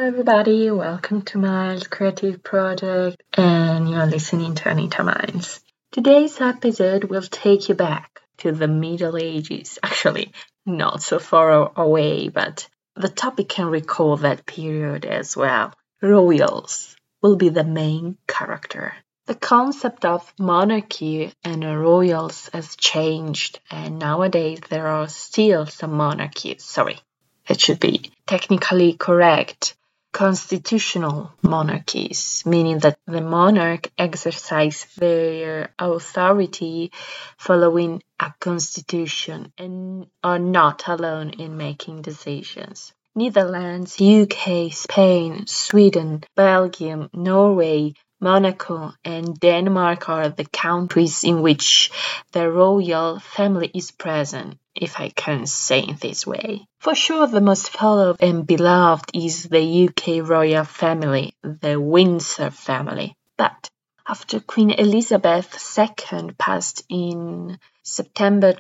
everybody, welcome to my creative project, and you're listening to Anita Minds. Today's episode will take you back to the Middle Ages. Actually, not so far away, but the topic can recall that period as well. Royals will be the main character. The concept of monarchy and royals has changed, and nowadays there are still some monarchies. Sorry, it should be technically correct. Constitutional monarchies, meaning that the monarch exercises their authority following a constitution and are not alone in making decisions. Netherlands, UK, Spain, Sweden, Belgium, Norway, Monaco and Denmark are the countries in which the royal family is present, if I can say it this way. For sure, the most followed and beloved is the UK royal family, the Windsor family. But after Queen Elizabeth II passed in September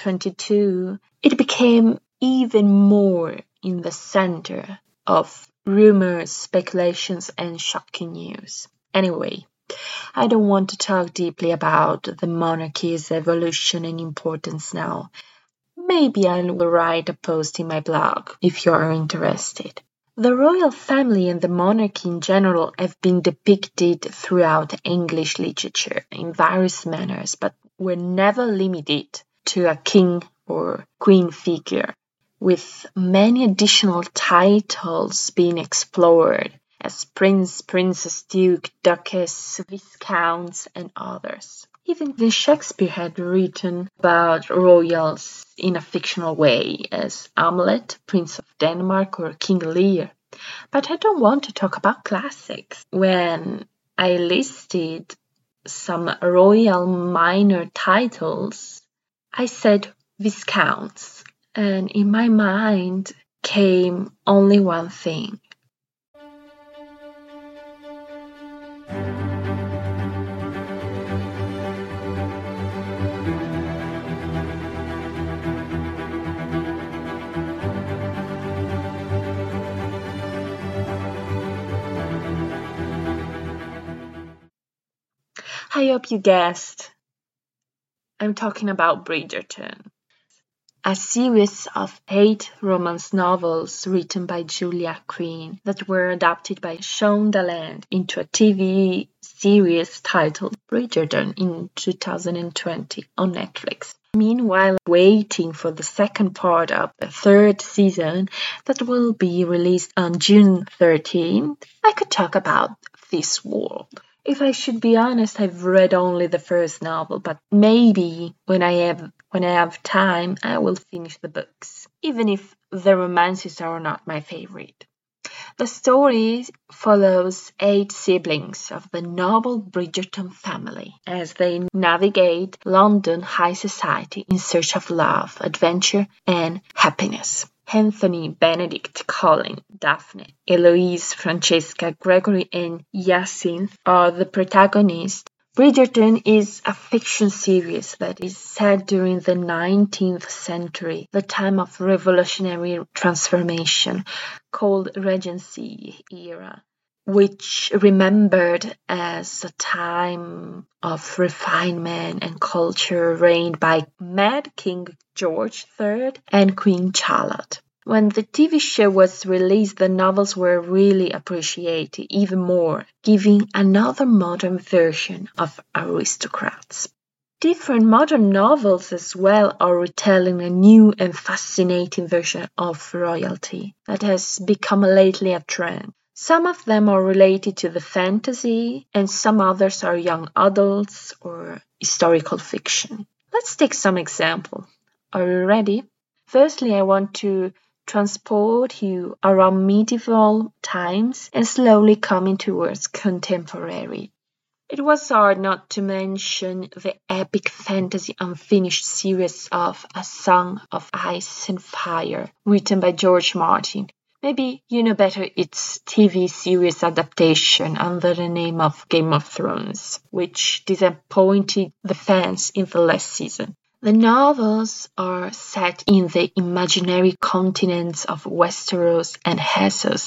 2022, it became even more in the center of rumors, speculations, and shocking news. Anyway, I don't want to talk deeply about the monarchy's evolution and importance now. Maybe I will write a post in my blog if you are interested. The royal family and the monarchy in general have been depicted throughout English literature in various manners, but were never limited to a king or queen figure, with many additional titles being explored as prince, princess, duke, duchess, viscounts, and others. Even Shakespeare had written about royals in a fictional way as Hamlet, Prince of Denmark, or King Lear. But I don't want to talk about classics. When I listed some royal minor titles, I said viscounts, and in my mind came only one thing. I hope you guessed. I'm talking about Bridgerton, a series of 8 romance novels written by Julia Quinn that were adapted by Shondaland into a TV series titled Bridgerton in 2020 on Netflix. Meanwhile, waiting for the second part of the 3rd season that will be released on June 13th, I could talk about this world. If I should be honest, I've read only the first novel, but maybe when I have time, I will finish the books, even if the romances are not my favorite. The story follows 8 siblings of the noble Bridgerton family as they navigate London high society in search of love, adventure, and happiness. Anthony, Benedict, Colin, Daphne, Eloise, Francesca, Gregory, and Hyacinth are the protagonists. Bridgerton is a fiction series that is set during the 19th century, the time of revolutionary transformation called Regency era, which remembered as a time of refinement and culture reigned by Mad King George III and Queen Charlotte. When the TV show was released, the novels were really appreciated even more, giving another modern version of aristocrats. Different modern novels as well are retelling a new and fascinating version of royalty that has become lately a trend. Some of them are related to the fantasy, and some others are young adults or historical fiction. Let's take some examples. Are you ready? Firstly, I want to transport you around medieval times and slowly coming towards contemporary. It was hard not to mention the epic fantasy unfinished series of A Song of Ice and Fire, written by George Martin. Maybe you know better its TV series adaptation under the name of Game of Thrones, which disappointed the fans in the last season. The novels are set in the imaginary continents of Westeros and Essos,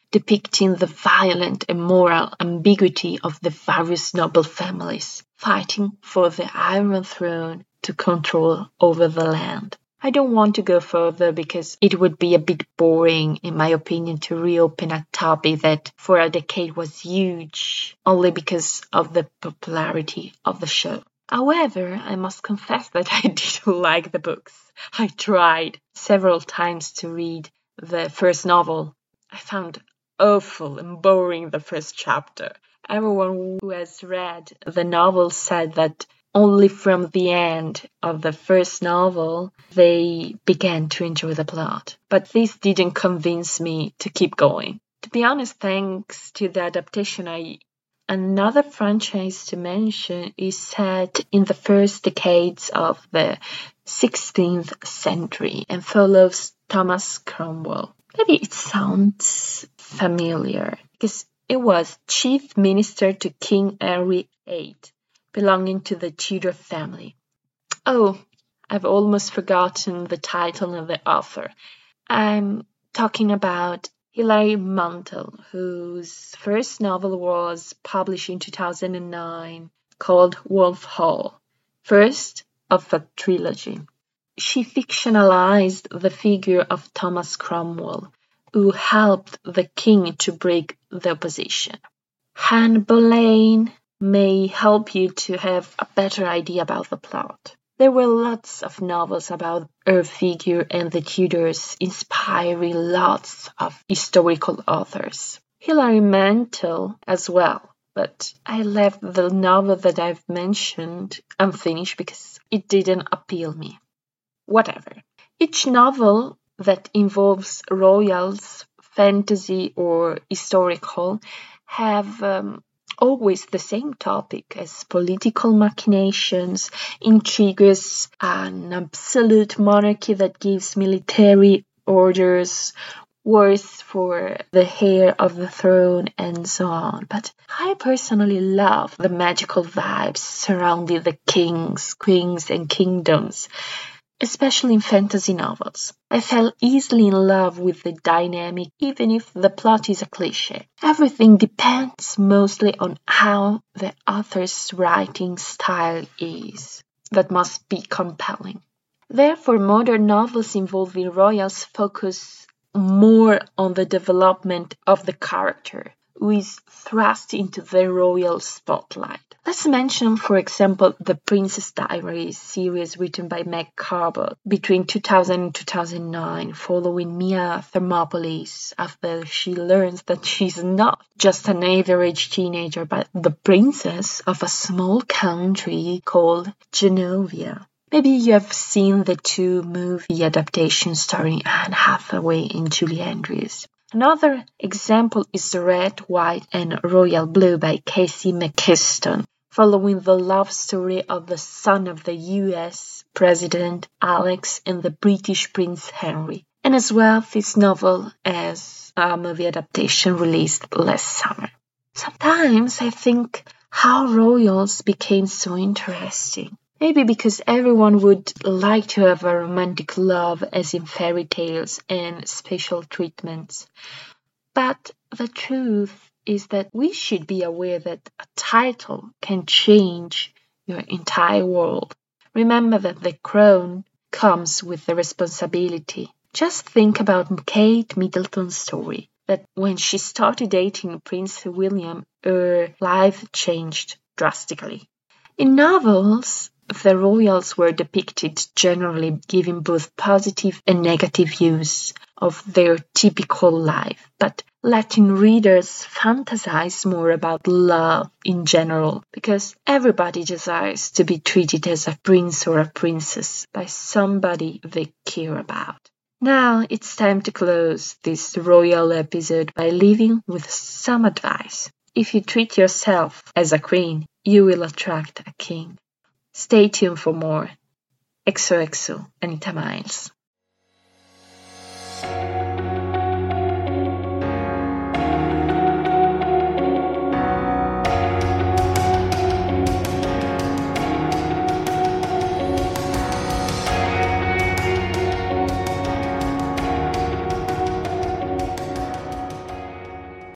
depicting the violent and moral ambiguity of the various noble families fighting for the Iron Throne to control over the land. I don't want to go further because it would be a bit boring, in my opinion, to reopen a topic that for a decade was huge, only because of the popularity of the show. However, I must confess that I did like the books. I tried several times to read the first novel. I found awful and boring the first chapter. Everyone who has read the novel said that only from the end of the first novel they began to enjoy the plot. But this didn't convince me to keep going. To be honest, thanks to the adaptation, another franchise to mention is set in the first decades of the 16th century and follows Thomas Cromwell. Maybe it sounds familiar because it was chief minister to King Henry VIII, belonging to the Tudor family. Oh, I've almost forgotten the title of the author. I'm talking about Hilary Mantel, whose first novel was published in 2009 called Wolf Hall, first of a trilogy. She fictionalized the figure of Thomas Cromwell, who helped the king to break the opposition. Anne Boleyn may help you to have a better idea about the plot. There were lots of novels about her figure and the Tudors, inspiring lots of historical authors. Hilary Mantel as well, but I left the novel that I've mentioned unfinished because it didn't appeal me. Whatever. Each novel that involves royals, fantasy, or historical have always the same topic as political machinations, intrigues, an absolute monarchy that gives military orders, wars for the heir of the throne, and so on. But I personally love the magical vibes surrounding the kings, queens, and kingdoms, especially in fantasy novels. I fell easily in love with the dynamic, even if the plot is a cliché. Everything depends mostly on how the author's writing style is. That must be compelling. Therefore, modern novels involving royals focus more on the development of the character, who is thrust into the royal spotlight. Let's mention, for example, the Princess Diaries series written by Meg Cabot between 2000 and 2009, following Mia Thermopolis after she learns that she's not just an average teenager, but the princess of a small country called Genovia. Maybe you have seen the two movie adaptations starring Anne Hathaway and Julie Andrews. Another example is Red, White, and Royal Blue by Casey McKiston, following the love story of the son of the US President Alex and the British Prince Henry. And as well, this novel as a movie adaptation released last summer. Sometimes I think how royals became so interesting. Maybe because everyone would like to have a romantic love as in fairy tales and special treatments. But the truth is that we should be aware that a title can change your entire world. Remember that the crown comes with the responsibility. Just think about Kate Middleton's story, that when she started dating Prince William, her life changed drastically. In novels, the royals were depicted generally giving both positive and negative views of their typical life, but letting readers fantasize more about love in general, because everybody desires to be treated as a prince or a princess by somebody they care about. Now it's time to close this royal episode by leaving with some advice. If you treat yourself as a queen, you will attract a king. Stay tuned for more. XOXO, Anita Miles.